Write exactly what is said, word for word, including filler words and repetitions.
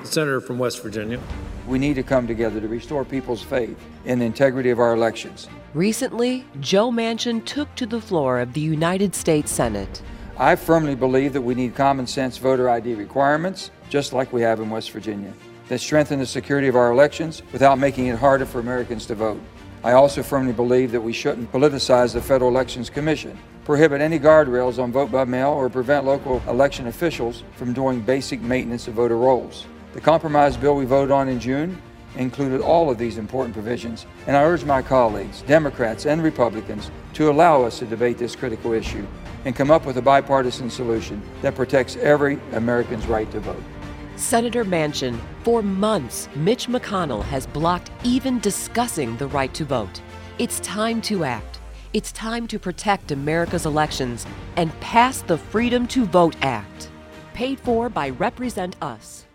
the senator from West Virginia. We need to come together to restore people's faith in the integrity of our elections. Recently, Joe Manchin took to the floor of the United States Senate. I firmly believe that we need common sense voter I D requirements, just like we have in West Virginia, that strengthen the security of our elections without making it harder for Americans to vote. I also firmly believe that we shouldn't politicize the Federal Elections Commission, prohibit any guardrails on vote by mail, or prevent local election officials from doing basic maintenance of voter rolls. The compromise bill we voted on in June included all of these important provisions, and I urge my colleagues, Democrats and Republicans, to allow us to debate this critical issue and come up with a bipartisan solution that protects every American's right to vote. Senator Manchin, for months, Mitch McConnell has blocked even discussing the right to vote. It's time to act. It's time to protect America's elections and pass the Freedom to Vote Act. Paid for by Represent Us.